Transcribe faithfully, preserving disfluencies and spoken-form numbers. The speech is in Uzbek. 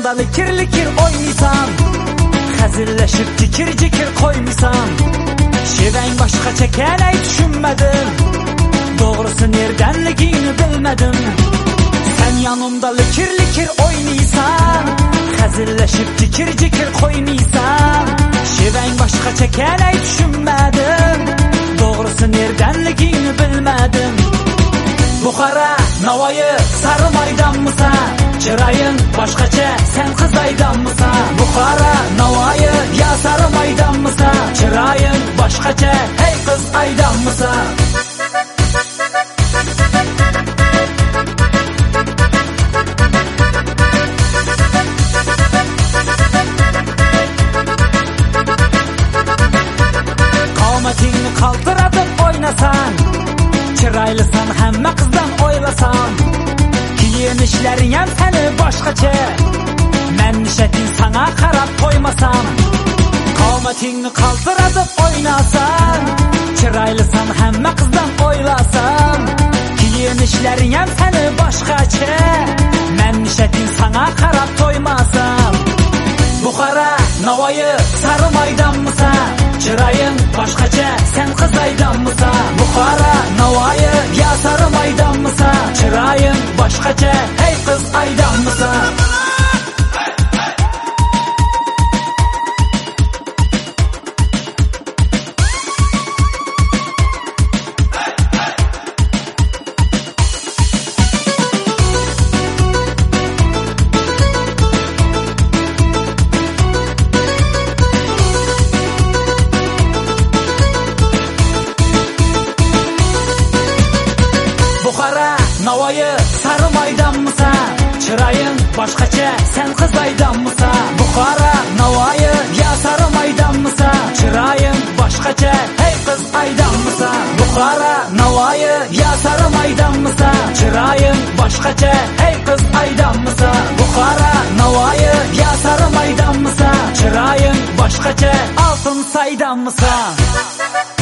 yanımda likir likir oynaysan, hazilleşip cikir cikir koymaysan, şiveng başqacha kelay düşünmedim, doğrusu nerdenligini bilmedim. Sen yanımda likir likir oynaysan, hazilleşip cikir cikir koymaysan, şiveng başqacha kelay düşünmedim, doğrusu nerdenligini bilmedim. Buxara, Navoiy, Sarı Maydonmisan? Chiraying boshqacha, sen Qizaydanmisan? Buxara, Navoiy, ya Sarı Maydonmisan? Chiraying boshqacha, hey qiz Aydanmisan? Qomatingni qaltiratib o'ynasan, chiraylisan hamma qizdan o'ylasan, kiyinishlaring ham seni boshqacha, men nishating sana qarab qo'ymasam. Qomatingni qaltiratib o'ynasan, chiraylisan hamma qizdan o'ylasan, kiyinishlaring ham seni boshqacha, men nishating sana qarab to'ymasam. Buxara, Navoiy, Sarı Maydonmisan? Chiraying boshqacha, sen Qizaydanmisan? Buxara, Navoiy, ya Sarı Maydonmisan? Chiraying boshqacha, hey qiz Aydanmisan? Buxara, Navoiy, Sarı Maydonmisan? Chiraying boshqacha, sen Qizaydanmisan? Buxara, Navoiy, ya Sarı Maydonmisan? Chiraying boshqacha, hey qiz Aydanmisan? Buxara, Navoiy, ya Sarı Maydonmisan? Chiraying boshqacha, hey qiz Aydanmisan? Buxara, Navoiy, ya Sarı Maydonmisan? Chiraying boshqacha, oltin Saydanmisan?